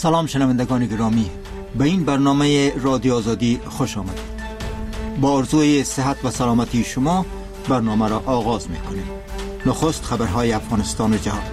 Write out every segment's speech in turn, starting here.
سلام شنوندگان گرامی، به این برنامه رادیو آزادی خوش آمدید. با آرزوی صحت و سلامتی شما برنامه را آغاز می‌کنیم. نخست خبرهای افغانستان و جهان.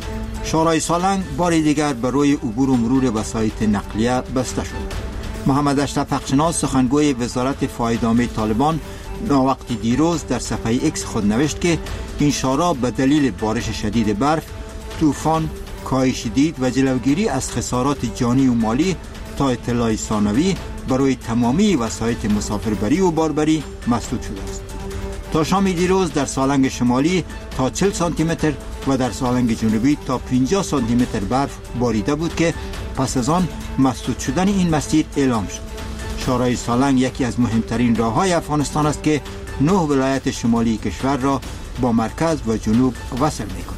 شورای سالنگ بار دیگر برای عبور و مرور وسایط نقلیه بسته شد. محمد اشرف حقشناس سخنگوی وزارت فایده‌عامه طالبان ناوقتی دیروز در صفحه ایکس خود نوشت که این شورا به دلیل بارش شدید برف، طوفان، کاهش شدید و جلوگیری از خسارات جانی و مالی تا اطلاع ثانوی برای تمامی وسایط مسافربری و باربری مسدود شده است. تا شام دیروز در سالنگ شمالی تا 40 سانتی متر و در سالنگ جنوبی تا 50 سانتی متر برف باریده بود که پس از آن مسدود شدن این مسیر اعلام شد. شورای سالنگ یکی از مهمترین راههای افغانستان است که 9 ولایت شمالی کشور را با مرکز و جنوب وصل می‌کند.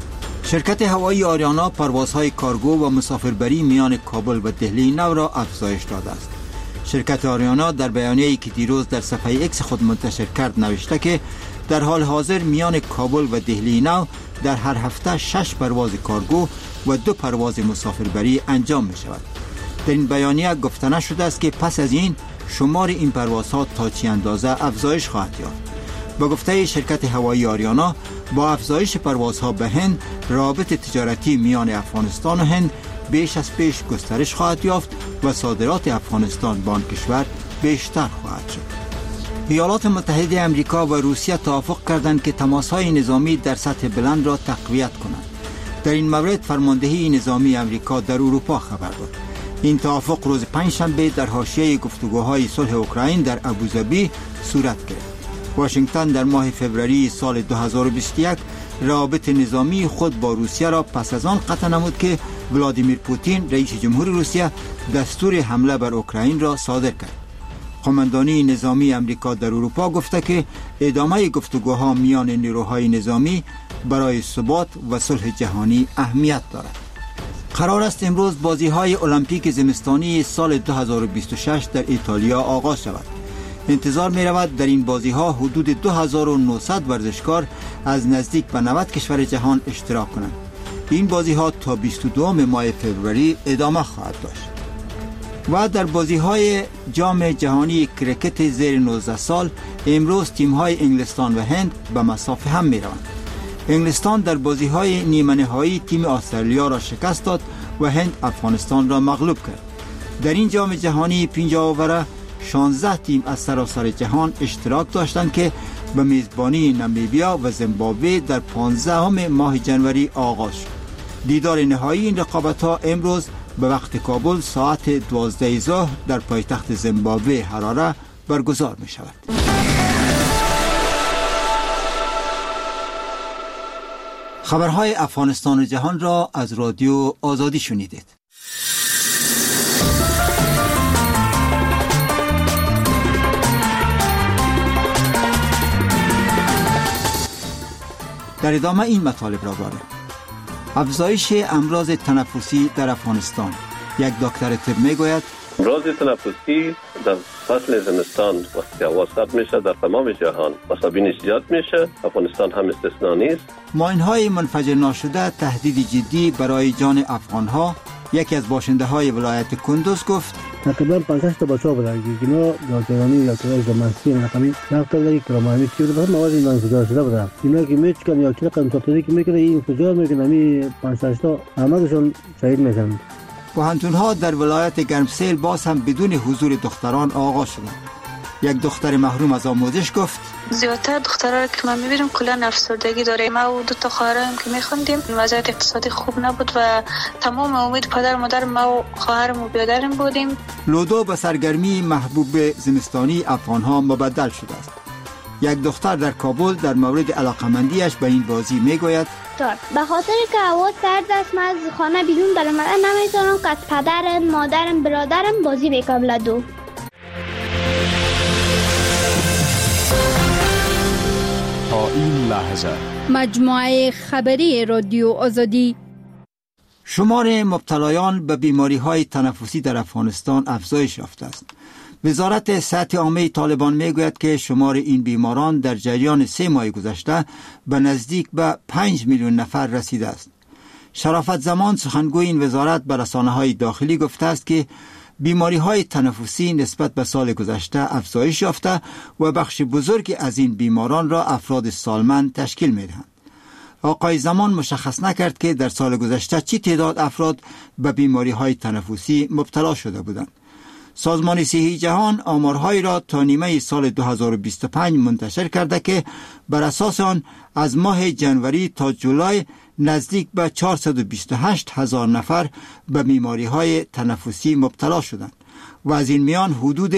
شرکت هوایی آریانا پروازهای کارگو و مسافربری میان کابل و دهلی نو را افزایش داده است. شرکت آریانا در بیانیه‌ای که دیروز در صفحه ایکس خود منتشر کرد نوشته که در حال حاضر میان کابل و دهلی نو در هر هفته 6 پرواز کارگو و 2 پرواز مسافربری انجام می شود. در این بیانیه گفته نشده است که پس از این شمار این پروازها تا چه اندازه افزایش خواهد یافت. با گفته شرکت هوایی آریانا، با افزایش پروازها به هند، روابط تجارتی میان افغانستان و هند بیش از پیش گسترش خواهد یافت و صادرات افغانستان به آن کشور بیشتر خواهد شد. ایالات متحده آمریکا و روسیه توافق کردند که تماس‌های نظامی در سطح بلند را تقویت کنند. در این مورد فرماندهی نظامی آمریکا در اروپا خبر داد. این توافق روز پنجشنبه در حاشیه گفتگوهای صلح اوکراین در ابوظبی صورت گرفت. واشنگتن در ماه فوریه سال 2021 روابط نظامی خود با روسیه را پس از آن قطع نمود که ولادیمیر پوتین رئیس جمهور روسیه دستور حمله بر اوکراین را صادر کرد. قماندانی نظامی آمریکا در اروپا گفته که ادامه گفتگوها میان نیروهای نظامی برای ثبات و صلح جهانی اهمیت دارد. قرار است امروز بازی‌های المپیک زمستانی سال 2026 در ایتالیا آغاز شود. انتظار می رود در این بازی‌ها حدود 2900 ورزشکار از نزدیک به 90 کشور جهان اشتراک کنند. این بازی‌ها تا 22 ماه فوریه ادامه خواهد داشت. و در بازی‌های جام جهانی کرکت زیر 19 سال امروز تیم‌های انگلستان و هند به مسافه هم می‌روند. انگلستان در بازی‌های نیمه نهایی تیم استرالیا را شکست داد و هند افغانستان را مغلوب کرد. در این جام جهانی 50 اوره 16 تیم از سراسر جهان اشتراک داشتند که به میزبانی نامیبیا و زیمبابوه در 15 ماه جنوری آغاز شد. دیدار نهایی این رقابت‌ها امروز به وقت کابل ساعت 12 ظهر در پایتخت زیمبابوه هراره برگزار می شود. خبرهای افغانستان و جهان را از رادیو آزادی شنیدید. در ادامه این مطالب را داریم. افزایش امراض تنفسی در افغانستان. یک دکتر طب میگوید امراض تنفسی در فصل زمستان وقتی هوا سرد میشه در تمام جهان مصابینش زیاد میشه، افغانستان هم استثنا نیست. ماین‌های منفجر ناشده تهدید جدی برای جان افغان‌ها. یکی از باشنده‌های ولایت کندوز گفت تقریبا 50 تا بچه‌ها بودند که اینا دکترانی یا زمستانی رقمی دکتری کرمانی که به مواد اینا انفجار شده بودند. اینا که میچکن یا چرا کنترلی که میکنه این انفجار میکنه می 50 تا همه‌شون شهید میشن. پوهنتون‌ها در ولایت گرمسیل باز هم بدون حضور دختران آغاز شدند. یک دختر محروم از آموزش گفت زیادتر دخترها که من میبینم کلا افسردگی داره. ما و 2 خواهرام که میخوندیم وضعیت اقتصادی خوب نبود و تمام امید پدر مادر ما و خواهرم و برادرم بودیم. لودو به سرگرمی محبوب زمستانی افغان‌ها مبدل شده است. یک دختر در کابل در مورد علاقمندیش به این بازی میگوید به خاطر که هوا سرد است من از خانه بیرون در اومدن نمیتونم که از پدرم، مادرم، برادرم بازی بکنم لودو. تا این لحظه مجموعه خبری رادیو آزادی. شمار مبتلایان به بیماری‌های تنفسی در افغانستان افزایش یافته است. وزارت صحت عامه طالبان میگوید که شمار این بیماران در جریان 3 ماه گذشته به نزدیک به 5 میلیون نفر رسیده است. شرافت زمان سخنگوی این وزارت به رسانه‌های داخلی گفته است که بیماری‌های تنفسی نسبت به سال گذشته افزایش یافته و بخش بزرگی از این بیماران را افراد سالمند تشکیل می‌دهند. آقای زمان مشخص نکرد که در سال گذشته چی تعداد افراد به بیماری‌های تنفسی مبتلا شده بودند. سازمان صحی جهان آمارهایی را تا نیمه سال 2025 منتشر کرده که بر اساس آن از ماه جنوری تا جولای نزدیک به 428,000 نفر به بیماری‌های تنفسی مبتلا شدند و از این میان حدود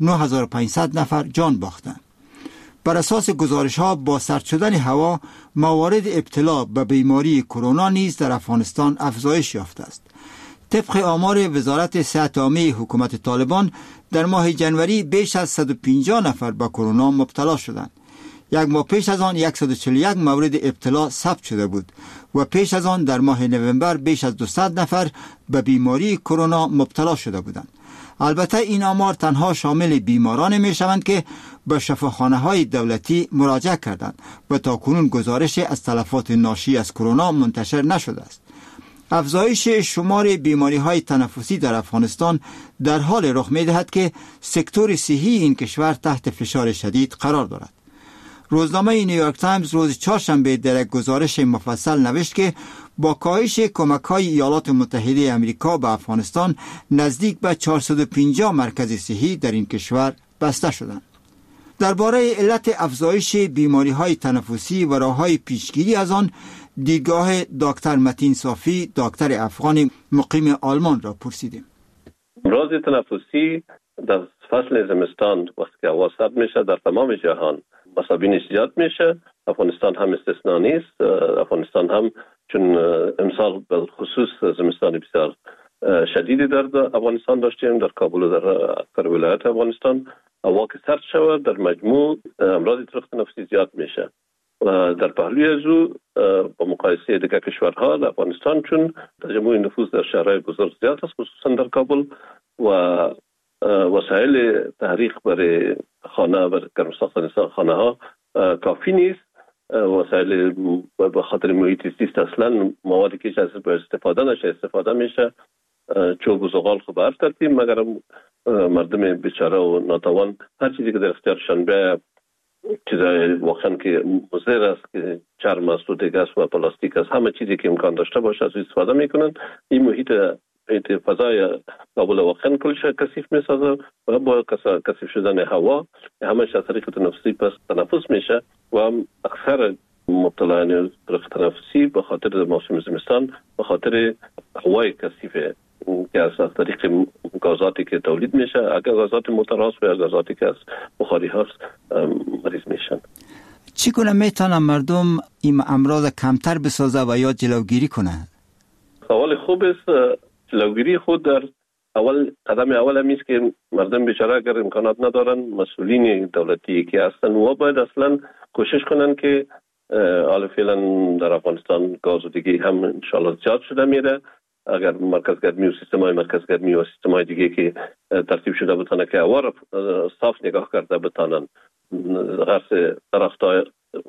9,500 نفر جان باختند. بر اساس گزارش‌ها با سرد شدن هوا موارد ابتلا به بیماری کرونا نیز در افغانستان افزایش یافته است. طبق آمار وزارت صحت عامه حکومت طالبان در ماه جنوری بیش از 150 نفر به کرونا مبتلا شدند. یک ماه پیش از آن 141 مورد ابتلا ثبت شده بود و پیش از آن در ماه نوامبر بیش از 200 نفر به بیماری کرونا مبتلا شده بودند. البته این آمار تنها شامل بیماران می شوند که به شفاخانه‌های دولتی مراجعه کردند و تاکنون گزارش از تلفات ناشی از کرونا منتشر نشده است. افزایش شمار بیماری‌های تنفسی در افغانستان در حال رخ می‌دهد که سکتور صحی این کشور تحت فشار شدید قرار دارد. روزنامه نیویورک تایمز روز چهارشنبه در یک گزارش مفصل نوشت که با کاهش کمک‌های ایالات متحده آمریکا به افغانستان نزدیک به 450 مرکز صحی در این کشور بسته شدند. درباره علت افزایش بیماری‌های تنفسی و راه‌های پیشگیری از آن دیدگاه دکتر متین صافی، دکتر افغان مقیم آلمان را پرسیدیم. امراض تنفسی در فصل زمستان وقتی که هوا سرد میشه در تمام جهان مصابینش زیاد میشه. افغانستان هم استثنا نیست. افغانستان هم چون امسال به خصوص زمستان بسیار شدیدی در افغانستان داشتیم، در کابل و در اکثر ولایات افغانستان هوا که سرد شود در مجموع امراض تنفسی زیاد میشه و در پهلوی از او با مقایسه دیگر کشورها در افغانستان چون تجمع نفوس در شهرهای بزرگ زیاد است خصوصا در کابل و وسایل تحریک برای خانه برای گرم ساختن خانه ها کافی نیست. وسایل به خاطر محیط زیست اصلا موادی که از استفاده نشه استفاده میشه، چوب و زغال خب هر ترتیب، مگر مردم بیچاره و ناتوان هر چیزی که در اختیارشان به چیزای واقعا که مضر است که چرم است و دیگه است و پلاستیک است، همه چیزی که امکان داشته باشه از استفاده میکنن. این محیط فضای کابل واقعا کلش کثیف میسازه و با کثیف شدن هوا همش از طریق تنفسی پس تنفس میشه و اکثر مبتلایان تنفسی به خاطر موسم زمستان به خاطر هوای کثیف که از طریق گازاتی که تولید میشه، اگر گازات موتور هست و گازاتی که از بخاری هست مریض میشن. چگونه میتونن مردم این امراض کمتر بسازه و یا جلوگیری کنه؟ سوال خوب است. جلوگیری خود در قدم اول همیست که مردم بیچاره اگر امکانات ندارن مسئولین دولتی که هستن و باید اصلا کوشش کنن که حالا فعلا در افغانستان گاز و دیگه هم انشالله زیاد شده میره. اگر مرکز گرمی و سیستمای مرکز گرمی و سیستمای دیگه که ترتیب شده بتانه که هوا را صاف نگاه کرده بتانن غرس طرفدار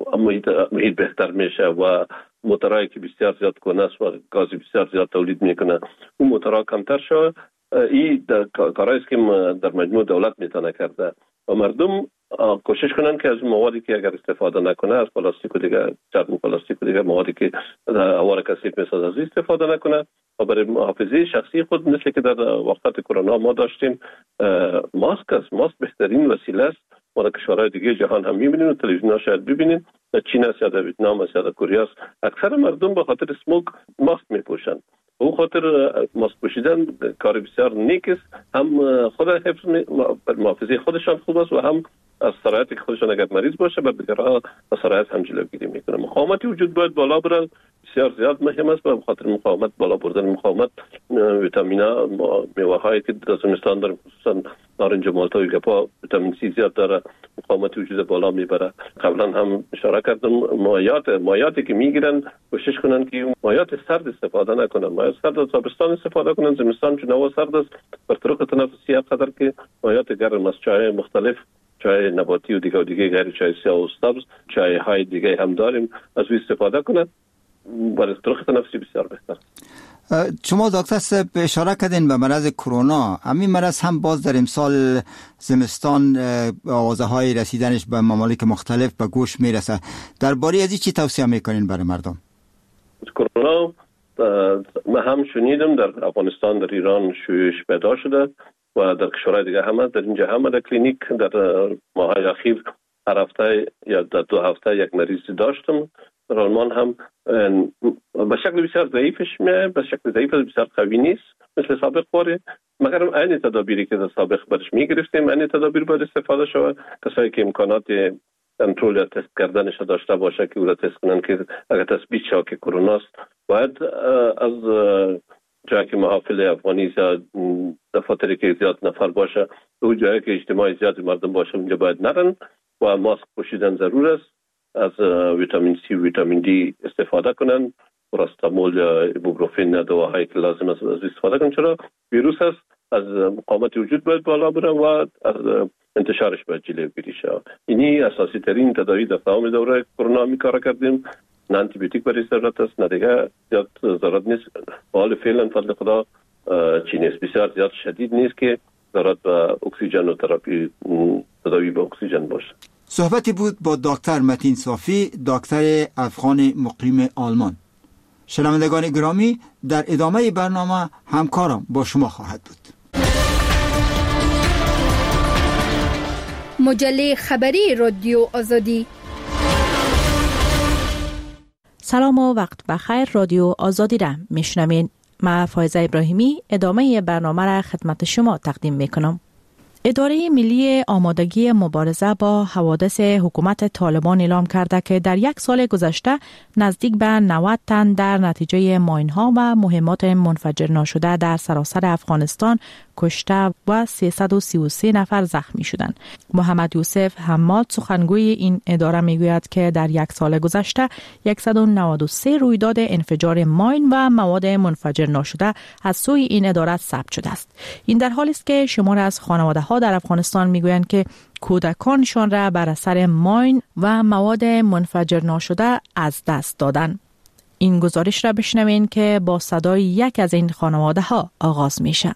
محیط بهتر میشه و موتورایی که بسیار زیاد کنه است و گاز بسیار زیاد تولید میکنه اون موتورها کمتر شد. این کارهایی که در مجموع دولت میتونه کرده و مردم کوشش کنن که از موادی که اگر استفاده نکنه از پلاستیک و دیگه چرم پلاستیک و دیگه موادی که هوا را کثیف میسازه از استفاده نکنه و برای محافظه شخصی خود مثل که در وقت کرونا ما داشتیم ماسک است. ماسک بهترین وسیله است. ما در کشورهای دیگه جهان هم میبینیم و تلویزیون ها شاید ببینیم در چین است یا در ویتنام است یا در کره است اکثر مردم به خاطر اسموگ ماسک میپوشن. او خاطر ماسک پوشیدن کار بسیار نیک است. هم خود حفظ محافظه خودشان خوب است و هم از سرایت که خودشان اگر مریض باشه بر دیگرها از سرایت هم جلوگیری میکنه. مقاومتی وجود باید بالا بره، بسیار زیاد مهم است. و بخاطر مقاومت بالا بردن مقاومت ویتامینا میوه هایی که در زمستان داریم خصوصا نارنج و مالتا و گپا ویتامین سی زیاد داره، مقاومت وجود بالا میبره. قبلا هم اشاره کردم مایاتی که میگیرن کوشش کنن که مایات سرد استفاده نکنن. مایات سرد تابستان استفاده کنن. زمستان چون هوا سرد است بر طرق تنفسی قدر که مایات گرم از چای مختلف، چای نباتی و دیگه غیر چای سیاه و سبز، چای های دیگه هم داریم از او استفاده کنن. برای استراحت تنفسی بسیار بهتر. شما دکتر صاحب اشاره کردین به مرض کرونا. همین مرض هم باز در امسال زمستان آوازهای رسیدنش به ممالک مختلف به گوش میرسه. درباره از این چی توصیه میکنین برای مردم؟ کرونا من هم شنیدم در افغانستان، در ایران شیوعش پیدا شده و در کشورهای دیگه هم در اینجا هم در کلینیک در ماهای اخیر هر هفته یا در 2 هفته یک مریض داشتم. در آلمان هم به شکل بسیار ضعیفش میاد، به شکل ضعیف بسیار قوی نیست مثل سابق باره، مگر این تدابیری که در سابق برش میگرفتیم این تدابیر باید استفاده شود. کسایی که امکانات کنترل یا تست کردنش داشته باشه که او را تست کنن که اگر تثبیت شود که کروناست، باید از جایی که محافل افغانی زیاد دفاتری که زیاد نفر باشه، او جایی که اجتماع زیاد مردم باشه اونجا باید نرن و ماسک پوشیدن ضرور است. از ویتامین سی و ویتامین دی استفاده کنن، پاراستامول یا ایبوپروفن یا دواهایی که لازم است از استفاده کنن، چرا ویروس است از مقاومت وجود باید بالا بره و از انتشارش باید جلوگیری شود. اینی اساسی ترین تداوی در تمام دوره کرونا می کار کردیم. نه آنتی بیوتیک برای ضرورت است، نه دیگه زیاد ضرورت نیست. حال فعلا فضل خدا چی نیست، بسیار زیاد شدید نیست که ضرورت به اکسیژن و تراپی تداوی به اکسیژن باشه. صحبتی بود با دکتر متین صافی، دکتر افغان مقیم آلمان. شنوندگان گرامی، در ادامه برنامه همکارم با شما خواهد بود. مجله خبری رادیو آزادی. سلام و وقت بخیر. رادیو آزادی را میشنوین. من فایزه ابراهیمی ادامه برنامه را خدمت شما تقدیم میکنم. اداره ملی آمادگی مبارزه با حوادث حکومت طالبان اعلام کرده که در 1 سال گذشته نزدیک به 90 تن در نتیجه ماین‌ها و مهمات منفجر ناشده در سراسر افغانستان کشته و 333 نفر زخمی شدند. محمد یوسف حماد سخنگوی این اداره میگوید که در 1 سال گذشته 193 رویداد انفجار ماین و مواد منفجر ناشده از سوی این اداره ثبت شده است. این در حالی است که شمار از خانواده‌ها در افغانستان میگویند که کودکانشان را بر اثر ماین و مواد منفجر ناشده از دست دادند. این گزارش را بشنوین که با صدای یک از این خانواده‌ها آغاز میشه.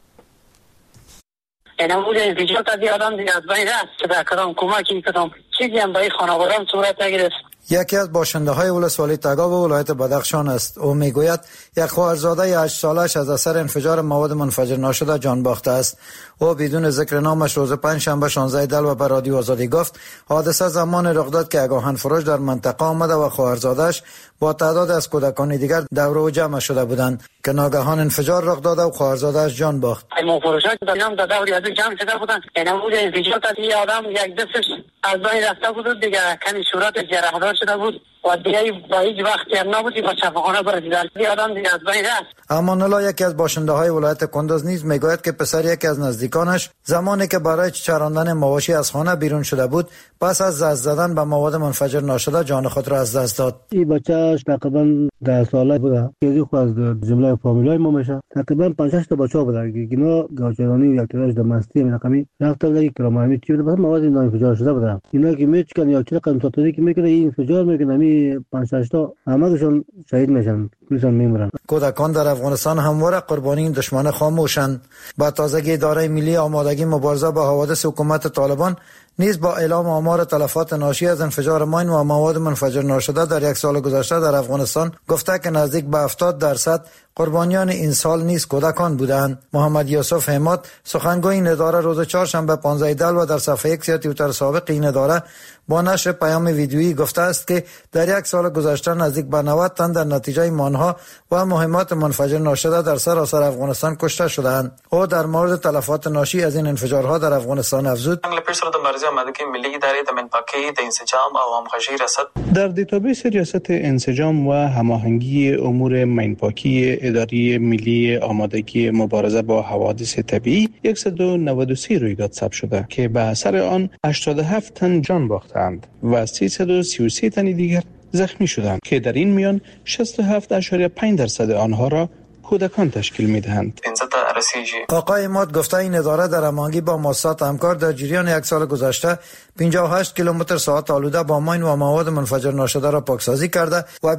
نمود انفجار تا دیادم دیگه از بین رست صدا کردم، کمکی کردم، چیزی هم برای خانواده‌ام صورت نگرفت. یکی از باشنده‌های ولسوالی تگاو و ولایت بدخشان است. او میگوید یک خواهرزاده 8 سالش از اثر انفجار مواد منفجر ناشده جان باخته است. او بدون ذکر نامش روز پنجشنبه 16 دلو به رادیو آزادی گفت حادثه زمان رخ داد که آگاهن فروش در منطقه آمده و خواهرزاده‌اش با تعداد از کودکان دیگر دور و جمع شده بودند که ناگهان انفجار رخ داد و خواهرزاده‌اش جان باخت. ما فروشات دادم در دور از جمع شده بودند. نمود انفجار تا یه آدم یک دستش از بین رفته بود دیگه، کمی صورتش جراحدار شده بود و دیگه با هیچ وقت هم نبودی با شفاخانه برسیدن. دیگه آدم دیگه از بین رفت. امان الله یکی از باشنده‌های ولایت کندز نیز میگوید که پسر یکی از نزدیکانش زمانی که برای چراندن مواشی از خانه بیرون شده بود پس از دست زدن به مواد منفجر ناشده جان خود را از دست داد. این بچه‌اش تقریبا 10 ساله بود که خود از جمله فامیلای ما میشه. تقریبا 5-6 تا بچه‌ها بودن که اینا گاچرانی و یکتراش در مستی رقمی رفتن دیگه کرامامی چی بود مواد انفجار شده بودن. اینا که میچکن یا چه قسم تاتوری که میکنه این انفجار میکنه می 5-6 تا همه‌شون شهید میشن، کلشون میمیرن. کودکان در افغانستان همواره قربانی این دشمن خاموشند. با تازگی اداره ملی آمادگی مبارزه با حوادث حکومت طالبان نیز با اعلام آمار تلفات ناشی از انفجار ماین و مواد منفجر ناشده در 1 سال گذشته در افغانستان گفته که نزدیک به 70% قربانیان این سال نیز کودکان بودند. محمد یوسف حماد سخنگوی این اداره روز چهارشنبه 15 دلو در صفحه اکس توییتر سابق این اداره با نشر پیام ویدیویی گفته است که در 1 سال گذشته نزدیک به 90 تن در نتیجه مانها و مهمات منفجر ناشده در سراسر افغانستان کشته شدند. او در مورد تلفات ناشی از این انفجارها در افغانستان افزود: در دیتابیس ریاست انسجام و هماهنگی امور مینپاکی اداره ملی آمادگی مبارزه با حوادث طبیعی 193 رویداد ثبت شده که به اثر آن 87 تن جان باختند و 333 تن دیگر زخمی شدند که در این میان 67.5% آنها را کودکان تشکیل می‌دهند. آقای مات گفته این اداره در هماهنگی با مؤسسات همکار در جریان یک سال گذشته 58 کیلومتر ساعت آلوده با ماین و مواد منفجر ناشده را پاکسازی کرده و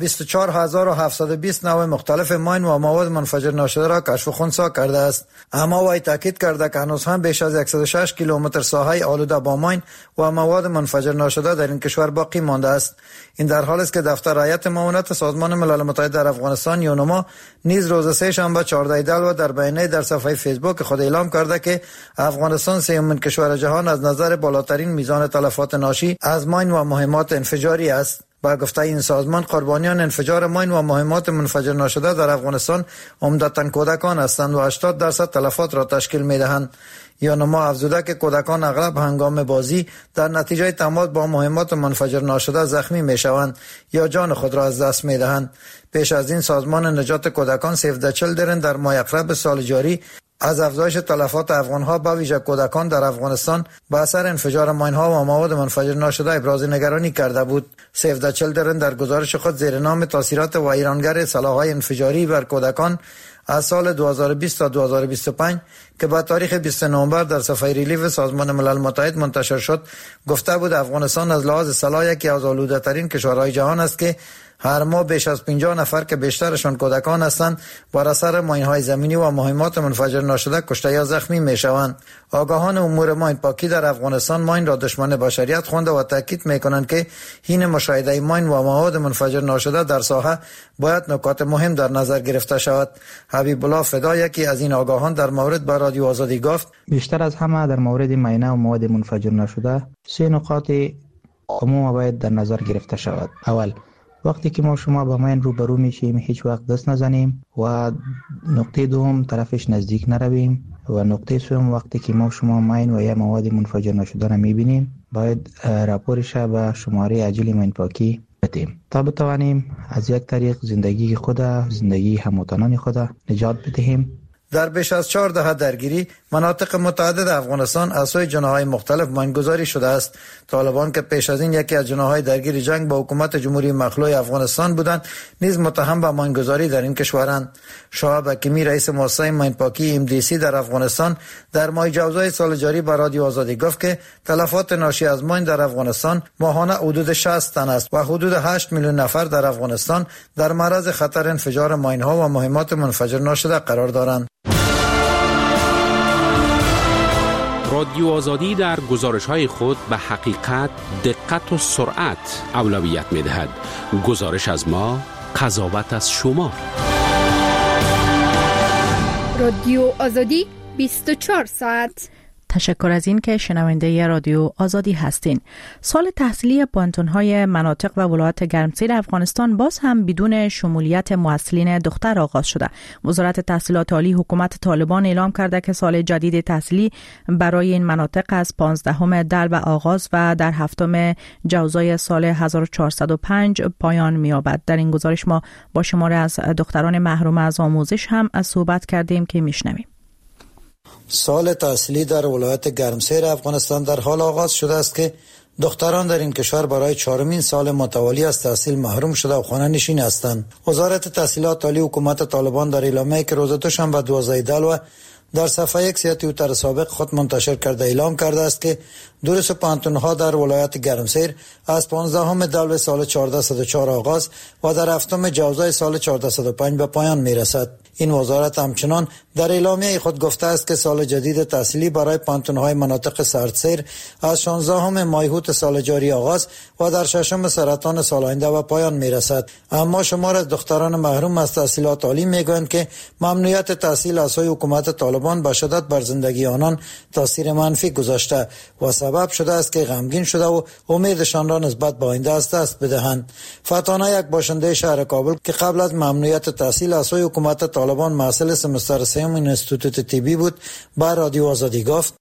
24720 نوع مختلف ماین و مواد منفجر ناشده را کشف و خنثی کرده است. اما وی تاکید کرده که هنوز هم بیش از 106 کیلومتر ساحه آلوده با ماین و مواد منفجر ناشده در این کشور باقی مانده است. این در حالی است که دفتر هیئت معاونت سازمان ملل متحد در افغانستان یونما نیز روز سه شنبه 14 دلو در بیانیه در صفحه فیسبوک خود اعلام کرده که افغانستان سومین کشور جهان از نظر بالاترین میزان تلفات ناشی از ماین و مهمات انفجاری است. با گفته این سازمان قربانیان انفجار ماین و مهمات منفجر ناشده در افغانستان عمدتاً کودکان هستند و 80% تلفات را تشکیل می‌دهند. یونما افزوده که کودکان اغلب هنگام بازی در نتیجه تماس با مهمات منفجر ناشده زخمی میشوند یا جان خود را از دست میدهند. پیش از این سازمان نجات کودکان سیو د چیلدرن در ماه اکتبر سال جاری از افزایش تلفات افغان‌ها به ویژه کودکان در افغانستان به اثر انفجار ماین‌ها و مواد منفجر ناشده ابراز نگرانی کرده بود. سیو د چیلدرن در گزارش خود زیر نام تاثیرات و ایرانگر سلاح‌های انفجاری بر کودکان از سال 2020 تا 2025 که با تاریخ 20 نوامبر در صفحه ریلیف سازمان ملل متحد منتشر شد گفته بود افغانستان از لحاظ سلاح یکی از آلوده‌ترین کشورهای جهان است که هر ماه بیش از 50 نفر که بیشترشان کودکان هستند بر اثر ماین‌های زمینی و مهمات منفجر ناشده کشته یا زخمی میشوند. آگاهان امور ماین پاکی در افغانستان ماین را دشمن بشریت خوانده و تاکید میکنند که حین مشاهده ماین و مواد منفجر ناشده در ساحه باید نکات مهم در نظر گرفته شود. حبیب الله فدا یکی از این آگاهان در مورد با رادیو آزادی گفت بیشتر از همه در مورد ماینه و مواد منفجر ناشده سه نکات عمومی باید در نظر گرفته شود. اول، وقتی که ما شما با ماین روبرو میشیم هیچ وقت دست نزنیم و نقطه دوم طرفش نزدیک نرویم و نقطه سوم وقتی که ما شما ماین و یا مواد منفجر نشده را میبینیم باید راپورش به شماره عاجل ماین پاکی بدیم تا بتوانیم از یک طریق زندگی خود زندگی هموطنان خود نجات بدهیم. در بیش از 4 دهه درگیری مناطق متعدد افغانستان از سوی جناح‌های مختلف ماینگذاری شده است. طالبان که پیش از این یکی از جناح‌های درگیر جنگ با حکومت جمهوری مخلوع افغانستان بودند نیز متهم به ماینگذاری در این کشورند. شعیب حکیمی رئیس مؤسسه ماینپاکی MDC در افغانستان در ماه جوزای سال جاری به رادیو آزادی گفت که تلفات ناشی از ماین در افغانستان ماهانه حدود 60 تن است و حدود 8 میلیون نفر در افغانستان در معرض خطر انفجار ماین‌ها و مهمات منفجر ناشده قرار دارند. رادیو آزادی در گزارش‌های خود به حقیقت، دقت و سرعت اولویت می‌دهد. گزارش از ما، قضاوت از شما. رادیو آزادی 24 ساعت. تشکر از این که شنونده رادیو آزادی هستین. سال تحصیلی پانتون‌های مناطق و ولایت گرمسیر افغانستان باز هم بدون شمولیت محصلین دختر آغاز شده. وزارت تحصیلات عالی حکومت طالبان اعلام کرده که سال جدید تحصیلی برای این مناطق از 15 دلو آغاز و در 7 جوزای سال 1405 پایان می‌یابد. در این گزارش ما با شماری از دختران محروم از آموزش هم از صحبت کردیم که میشنویم. سال تحصیلی در ولایت گرمسیر افغانستان در حال آغاز شده است که دختران در این کشور برای 4مین سال متوالی از تحصیل محروم شده و خانه نشین هستند. وزارت تحصیلات عالی حکومت طالبان در اعلامیه‌ای که روز دوشنبه 12 دلو در صفحه یک توییتر سابق خود منتشر کرده اعلام کرده است که دروس پانتون‌ها در ولایت گرمسیر از 15 دلو سال 1404 آغاز و در 7 جوزای سال 1405 به پایان می‌رسد. این وزارت همچنان در اعلامیه خود گفته است که سال جدید تحصیلی برای پانتون‌های مناطق سردسیر از 16 مایهوت سال جاری آغاز و در 6 سرطان سال آینده به پایان می‌رسد. اما شمار از دختران محروم از تحصیلات عالی می‌گویند که ممنوعیت تحصیل از سوی حکومت طالبان به شدت بر زندگی آنان تاثیر منفی گذاشته و سبب شده است که غمگین شده و امیدشان را نسبت به آینده از دست بدهند. فتانه، یک باشنده شهر کابل که قبل از ممنوعیت تحصیل از سوی حکومت طالبان محصل سمستر سوم اینستیتوت طبی بود، با رادیو آزادی گفت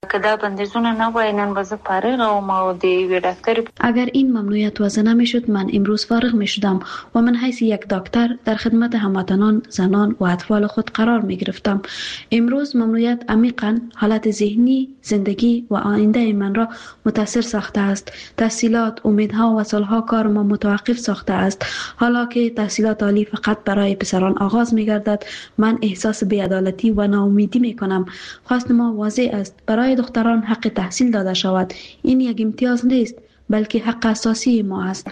اگر این ممنوعیت وضع نمیشد من امروز فارغ میشدم و من حیث یک دکتر در خدمت هموطنان، زنان و اطفال خود قرار می گرفتم. امروز ممنوعیت عمیقاً حالت ذهنی، زندگی و آینده من را متاثر ساخته است. تحصیلات، امیدها و سالها کار ما متوقف ساخته است. حالا که تحصیلات عالی فقط برای پسران آغاز می گردد من احساس بی‌عدالتی و ناامیدی میکنم. خواست ما واضح است برای دختران حق تحصیل داده شود. این یک امتیاز نیست بلکه حق اساسی ما است.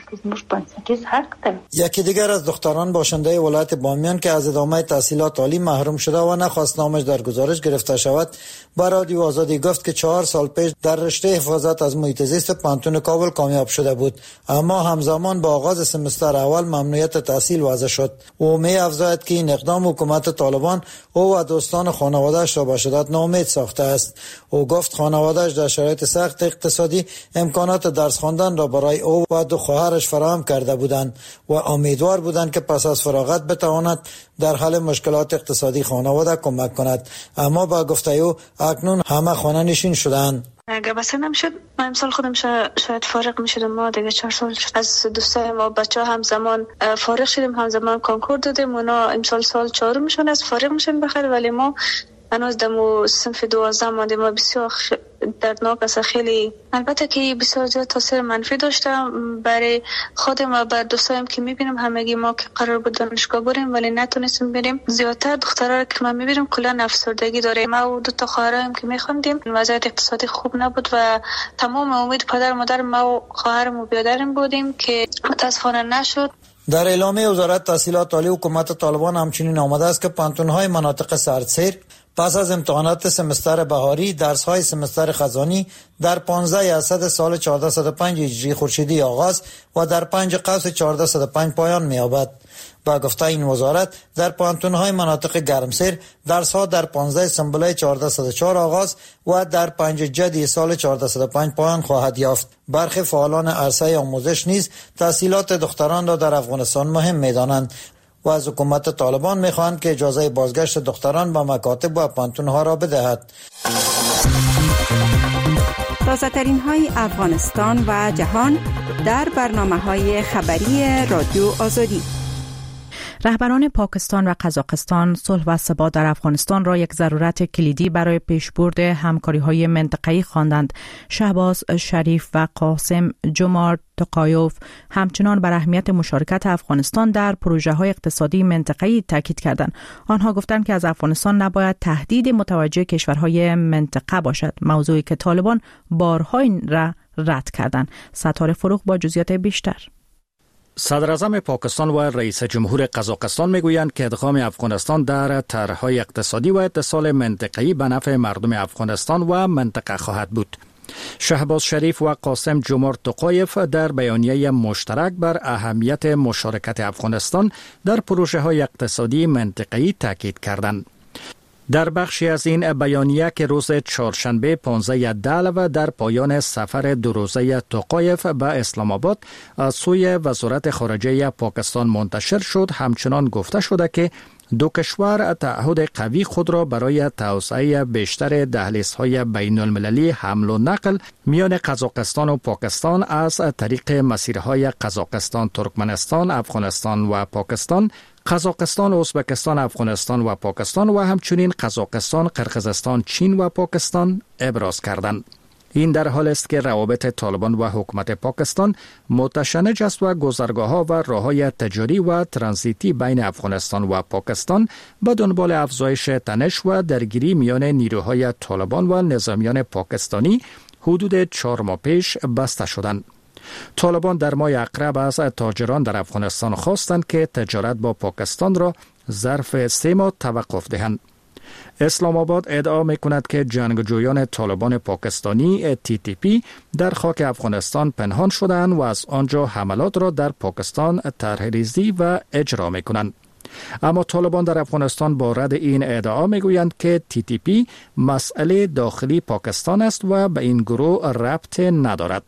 یکی دیگر از دختران باشنده ولایت بامیان که از ادامه تحصیلات عالی محروم شده و نخواست نامش در گزارش گرفته شود با رادیو آزادی گفت که 4 سال پیش در رشته حفاظت از محیط زیست پانتون کابل کامیاب شده بود، اما همزمان با آغاز سمستر اول ممنوعیت تحصیل وضع شد. او می افزاید که این اقدام حکومت طالبان او و دوستان خانواده‌اش را به شدت ناامید ساخته است. او گفت خانواده‌اش در شرایط سخت اقتصادی امکانات درس خواندن را برای او و 2 خواهرش فراهم کرده بودند و امیدوار بودند که پس از فراغت بتواند در حل مشکلات اقتصادی خانواده کمک کند، اما با گفته او اکنون همه خانه نشین شدند. اگر بس نمیشد من امسال خودم شاید فارغ میشدم. ما دیگه 4 سال از دوستای ما بچه ها همزمان فارغ شدیم، همزمان کنکور دادیم. اونا امسال سال 4 میشن از فارغ میشن بخیر، ولی ما هنوز دمو صنف 12 ماندیم و بسیار دردناک است. خیلی البته که بسیار زیاد تاثیر منفی داشته برای خودم و بر دوستایم که میبینم. همگی ما که قرار بود دانشگاه بریم ولی نتونستیم بریم. زیادتر دخترها که من میبینم کلا افسردگی داره. ما و 2 خواهرام که میخوندیم وضعیت اقتصادی خوب نبود و تمام امید پدر مادر ما و خواهرم و برادرم بودیم که متاسفانه نشد. در اعلامیه وزارت تحصیلات عالی حکومت طالبان همچنین آمده است که پانتون‌های مناطق سردسیر پس از امتحانات سمستر بهاری درس‌های سمستر خزانی در 15 اسد سال 1405 هجری خورشیدی آغاز و در 5 قوس 1405 پایان می‌یابد. با گفته این وزارت در پانتون‌های مناطق گرمسیر درس‌ها در 15 سنبله 1404 آغاز و در 5 جدی سال 1405 پایان خواهد یافت. برخی فعالان عرصه آموزش نیز تحصیلات دختران را در افغانستان مهم می‌دانند و از حکومت طالبان می‌خواهند که اجازه بازگشت دختران به مکاتب و پانتون‌ها را بدهد. تازه‌ترین های افغانستان و جهان در برنامه‌های خبری رادیو آزادی. رهبران پاکستان و قزاقستان صلح و ثبات در افغانستان را یک ضرورت کلیدی برای پیشبرد همکاری‌های منطقه‌ای خواندند. شهباز شریف و قاسم جمار توقایف همچنان بر اهمیت مشارکت افغانستان در پروژه‌های اقتصادی منطقه‌ای تاکید کردند. آنها گفتند که از افغانستان نباید تهدید متوجه کشورهای منطقه باشد، موضوعی که طالبان بارها این را رد کردند. ستاره فروغ با جزئیات بیشتر. صدر اعظم پاکستان و رئیس جمهور قزاقستان میگویند که ادغام افغانستان در طرح‌های اقتصادی و اتصال منطقه‌ای به نفع مردم افغانستان و منطقه خواهد بود. شهباز شریف و قاسم جمار توقایف در بیانیه مشترک بر اهمیت مشارکت افغانستان در پروژه‌های اقتصادی منطقه‌ای تاکید کردند. در بخشی از این بیانیه که روز چهارشنبه 15 دلو در پایان سفر 2 روزه توقایف به اسلام آباد از سوی وزارت خارجه پاکستان منتشر شد، همچنان گفته شده که 2 کشور تعهد قوی خود را برای توسعه بیشتر دهلیزهای بین المللی حمل و نقل میان قزاقستان و پاکستان از طریق مسیرهای قزاقستان، ترکمنستان، افغانستان و پاکستان، قزاقستان، ازبکستان، افغانستان و پاکستان و همچنین قزاقستان، قرقیزستان، چین و پاکستان ابراز کردند. این در حال است که روابط طالبان و حکومت پاکستان متشنج است و گذرگاه‌ها و راه‌های تجاری و ترانزیتی بین افغانستان و پاکستان به دنبال افزایش تنش و درگیری میان نیروهای طالبان و نظامیان پاکستانی حدود 4 ماه پیش بسته شدند. طالبان در ماه اقرب از تاجران در افغانستان خواستند که تجارت با پاکستان را ظرف 3 ماه توقف دهند. اسلام آباد ادعا می‌کند که جنگجویان طالبان پاکستانی TTP در خاک افغانستان پنهان شدند و از آنجا حملات را در پاکستان طرح‌ریزی و اجرا می‌کنند. اما طالبان در افغانستان با رد این ادعا میگویند که TTP مسئله داخلی پاکستان است و به این گروه ربط ندارد.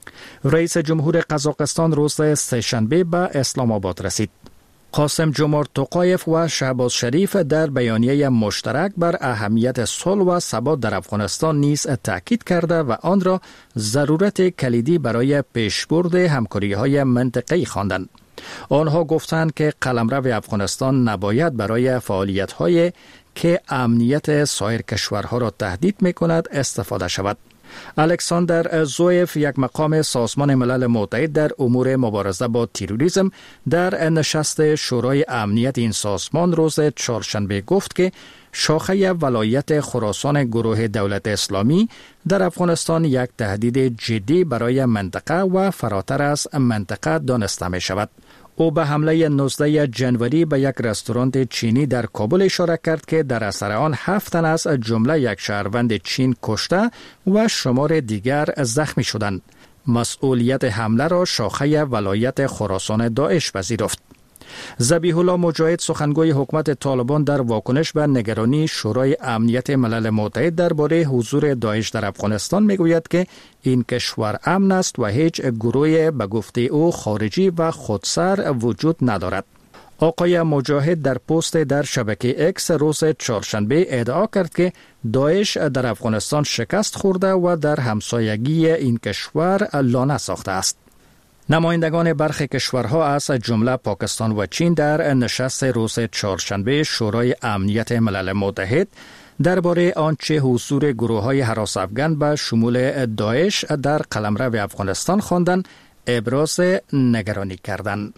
رئیس جمهور قزاقستان روز سه‌شنبه به اسلام آباد رسید. قاسم جمار توقایف و شهباز شریف در بیانیه مشترک بر اهمیت صلح و ثبات در افغانستان نیز تاکید کرده و آن را ضرورت کلیدی برای پیشبرد همکاری‌های منطقه‌ای خواندند. آنها گفتند که قلمرو افغانستان نباید برای فعالیت‌های که امنیت سایر کشورها را تهدید می‌کند استفاده شود. الکساندر زویف، یک مقام سازمان ملل متحد در امور مبارزه با تروریسم، در نشست شورای امنیت این سازمان روز چهارشنبه گفت که شاخه ولایت خراسان گروه دولت اسلامی در افغانستان یک تهدید جدی برای منطقه و فراتر از منطقه دانسته می شود. او به حمله 19 جنوری به یک رستوران چینی در کابل اشاره کرد که در اثر آن 7 تن از جمله یک شهروند چین کشته و شمار دیگر زخمی شدند. مسئولیت حمله را شاخه ولایت خراسان داعش پذیرفت. ذبیح الله مجاهد، سخنگوی حکومت طالبان، در واکنش به نگرانی شورای امنیت ملل متحد درباره حضور داعش در افغانستان میگوید که این کشور امن است و هیچ گروه به گفته او خارجی و خودسر وجود ندارد. آقای مجاهد در پست در شبکه اکس روز چهارشنبه ادعا کرد که داعش در افغانستان شکست خورده و در همسایگی این کشور لانه ساخته است. نمایندگان برخی کشورها از جمله پاکستان و چین در نشست روز چهارشنبه شورای امنیت ملل متحد درباره آنچه حضور گروه‌های هراس افغان به شمول داعش در قلمرو افغانستان خواندند ابراز نگرانی کردند.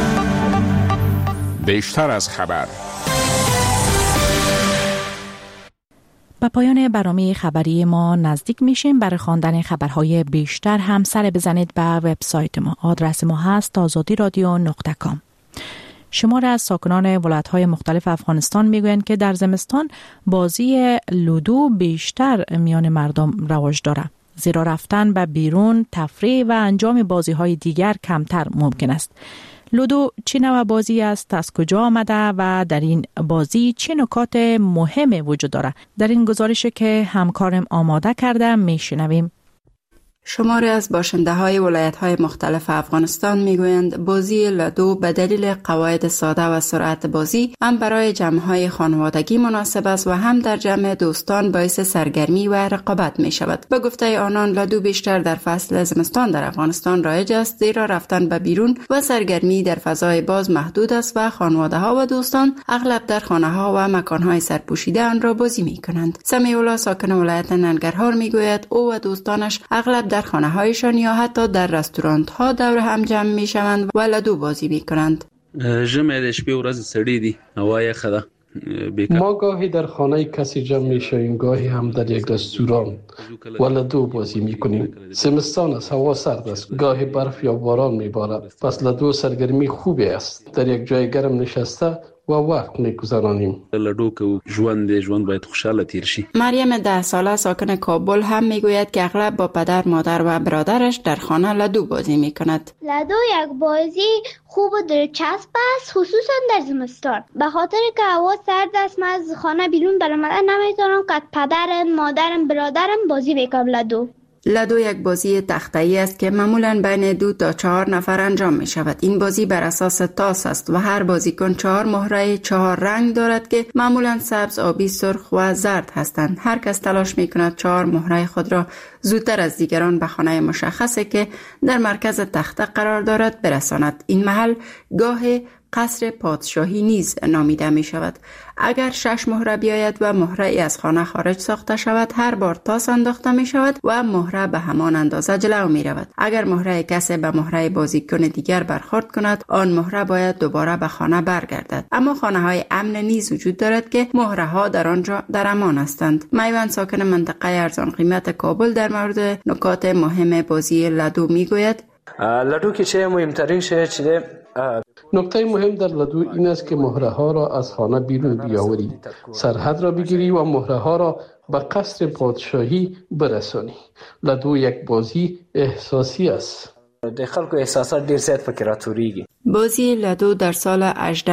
بیشتر از خبر. به پایان برنامه خبری ما نزدیک میشیم. برای خواندن خبرهای بیشتر هم سر بزنید به وبسایت ما. آدرس ما هست azadiradio.com. شمار از ساکنان ولایت‌های مختلف افغانستان میگویند که در زمستان بازی لودو بیشتر میان مردم رواج دارد. زیرا رفتن به بیرون، تفریح و انجام بازی‌های دیگر کمتر ممکن است. لودو چه نوع بازی است، از کجا آمده و در این بازی چه نکات مهم وجود دارد؟ در این گزارشی که همکارم آماده کرده میشنویم. شماری از باشنده‌های ولایت‌های مختلف افغانستان میگویند بازی لودو به دلیل قواعد ساده و سرعت بازی هم برای جمع‌های خانوادگی مناسب است و هم در جمع دوستان باعث سرگرمی و رقابت می‌شود. به گفته آنان لودو بیشتر در فصل زمستان در افغانستان رایج است، زیرا رفتن به بیرون و سرگرمی در فضای باز محدود است و خانواده‌ها و دوستان اغلب در خانه‌ها و مکان‌های سرپوشیده آن را بازی می‌کنند. سمیع الله، ساکن ولایت ننگرهار، میگوید او و دوستانش اغلب در خانه‌هایشان یا حتی در رستوران‌ها دور هم جمع می‌شوند و لودو بازی می‌کنند. ژمی د شپې ورځې سړې دي، هوا یخه ده. ما گاهی در خانه کسی جمع می‌شویم، گاهی هم در یک رستوران و لودو بازی می‌کنیم. زمستان است، هوا سرد است، گاهی برف یا باران می‌بارد. پس لودو سرگرمی خوبی است. در یک جای گرم نشسته و وقت می‌گذرانیم. لودو که ژوند باید خوشحاله تیر شي. مریم 10 ساله ساکن کابل هم میگوید که اغلب با پدر، مادر و برادرش در خانه لودو بازی می‌کند. لودو یک بازی خوب و دلچسب است، خصوصا در زمستان. به خاطر که هوا سرد است، من از خانه بیرون برآمدن نمیتونم که پدرم، مادرم، برادرم بازی بکنم لودو. لودو یک بازی تخته‌ای است که معمولاً بین 2 تا 4 نفر انجام می شود. این بازی بر اساس تاس است و هر بازیکن 4 مهره 4 رنگ دارد که معمولاً سبز، آبی، سرخ و زرد هستند. هر کس تلاش می کند 4 مهره خود را زودتر از دیگران به خانه مشخصی که در مرکز تخته قرار دارد برساند. این محل گاه قصر پادشاهی نیز نامیده می شود. اگر 6 مهره بیاید و مهره ای از خانه خارج ساخته شود، هر بار تاس انداخته می شود و مهره به همان اندازه جلو می رود. اگر مهره کسی به مهره بازیکن دیگر برخورد کند، آن مهره باید دوباره به خانه برگردد. اما خانه های امن نیز وجود دارد که مهره ها در آنجا در امان هستند. میوند، ساکن منطقه ارزان قیمت کابل، در مورد نکات مهم بازی لودو می گوید. لودو که چه مهمترین شی چیه؟ نکته مهم در لودو این است که مهره ها را از خانه بیرون بیاوری، سرحد را بگیری و مهره ها را به قصر پادشاهی برسانی. لودو یک بازی احساسی است. د خلکو احساسات ډیر زیات پکې راټوریږي. بازی لودو در سال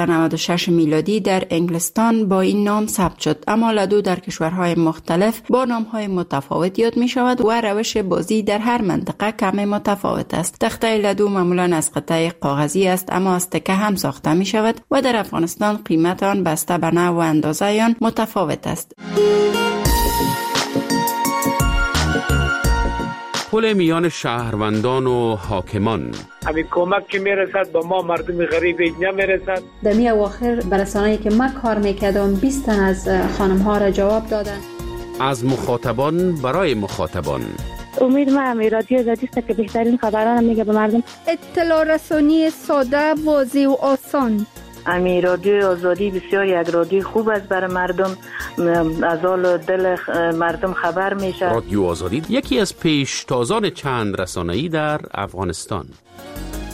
1896 میلادی در انگلستان با این نام ثبت شد، اما لودو در کشورهای مختلف با نامهای متفاوت یاد می شود و روش بازی در هر منطقه کمی متفاوت است. تخته لودو معمولا از قطعه کاغذی است، اما از تکه هم ساخته می شود و در افغانستان قیمت آن بسته به نوع و اندازه آن متفاوت است. پل میان شهروندان و حاکمان. همین کمک که میرسد با ما مردم غریب نمیرسد. در می اواخر برسانه‌ای که ما کار میکردم 20 تن از خانم ها را جواب دادن. از مخاطبان برای مخاطبان. امید ما هم رادیو آزادی است که بهترین خبران میگه به مردم. اطلاع رسانی ساده، واضح و آسان. امی رادیو آزادی بسیار یک رادیو خوب است برای مردم، از حال دل مردم خبر میشه. رادیو آزادی یکی از پیشتازان چند رسانه‌ای در افغانستان.